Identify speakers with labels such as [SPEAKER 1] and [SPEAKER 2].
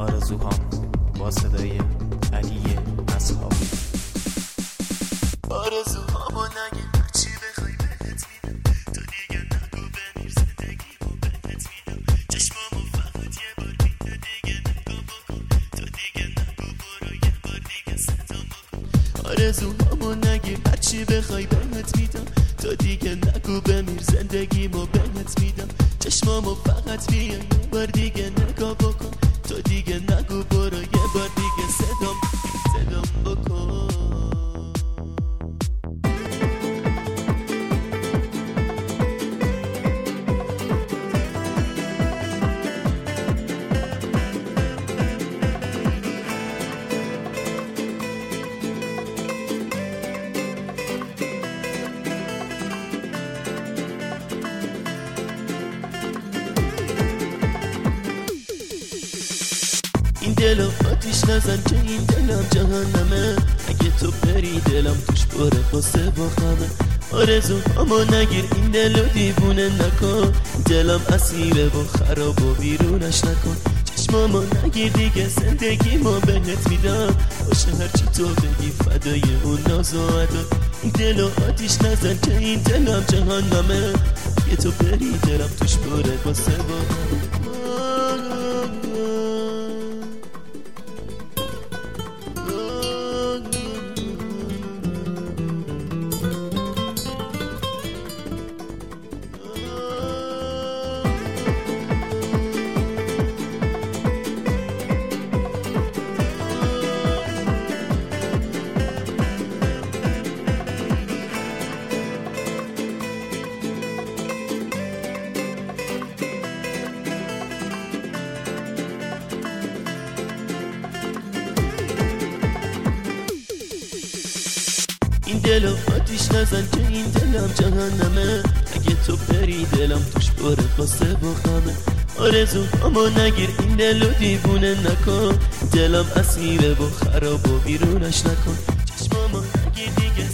[SPEAKER 1] آرزوهام با صدای علی اصحابی.
[SPEAKER 2] آرزوهامو نگه هرچی بخوای بهت میدم، تو دیگه نگو بمیر زندگیمو بهت میدم، چشمامو فقط یه بار میده دیگه نگو بکن، تو دیگه نگو برو یه بار دیگه صدام بکن. آرزوهامو نگه هرچی بخوای بهت میدم، تو دیگه نگو بمیر زندگیمو بهت میدم، چشمامو فقط بیا یه بار دیگه نگاه بکن، تو دیگه نگو برو یه بار دیگه صدام بکن. این دلو آتیش نزن که این دلم جهنمه، اگه تو بری دلم توش بره قصه با خمه. آرزوهامو نگیر این دلو دیوونه نکن، دلم اسیره و خراب و بیرونش نکن، چشمامو نگیر دیگه زندگیمو بهت میدم، باشه هرچی تو بگی فدای اون ناز و ادا. این دلو آتیش نزن که این دلم جهنمه، اگه تو بری دلم توش بره قصه با خمه. این دلو آتیش نزن که این دلم جهنمه، اگه تو بری دلم توش بره قصه با خمه. آرزوهامو نگیر این دلو دیوونه نکن، دلم اسیره و خراب و بیرونش نکن، چشمامو نگیر دیگه